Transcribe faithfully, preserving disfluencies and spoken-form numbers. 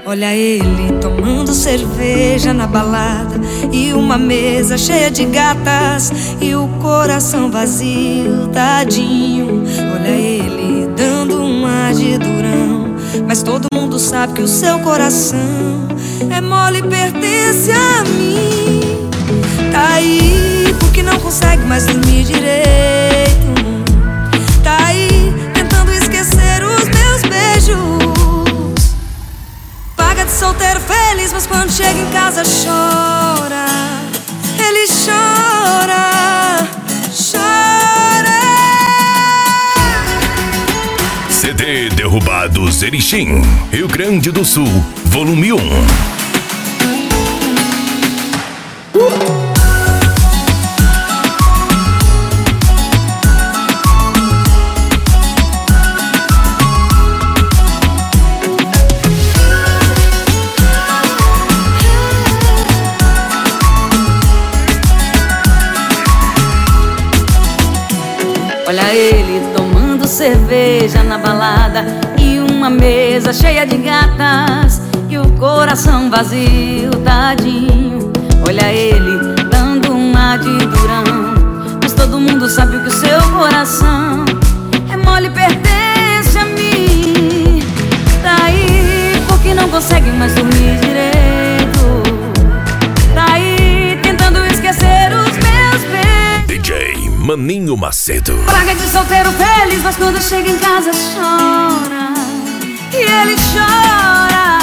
Olha ele tomando cerveja na balada e uma mesa cheia de gatas e o coração vazio, tadinho. Olha ele dando um ar de durão, mas todo mundo sabe que o seu coração é mole e pertence a mim. Tá aí porque não consegue mais dormir direito. Tá aí tentando esquecer os meus beijos. Paga de solteiro feliz, mas quando chega em casa chora. Ele chora, chora. C D Derrubados Erechim, Rio Grande do Sul, volume um. Olha ele tomando cerveja na balada e uma mesa cheia de gatas e o coração vazio, tadinho. Olha ele dando um ar de durão, mas todo mundo sabe que o seu coração é mole e pertence a mim. Tá aí porque não consegue mais dormir direito. Tá aí tentando esquecer os meus beijos. D J Maninho Macedo. Praga de solteiro feliz, mas quando chega em casa chora. E ele chora.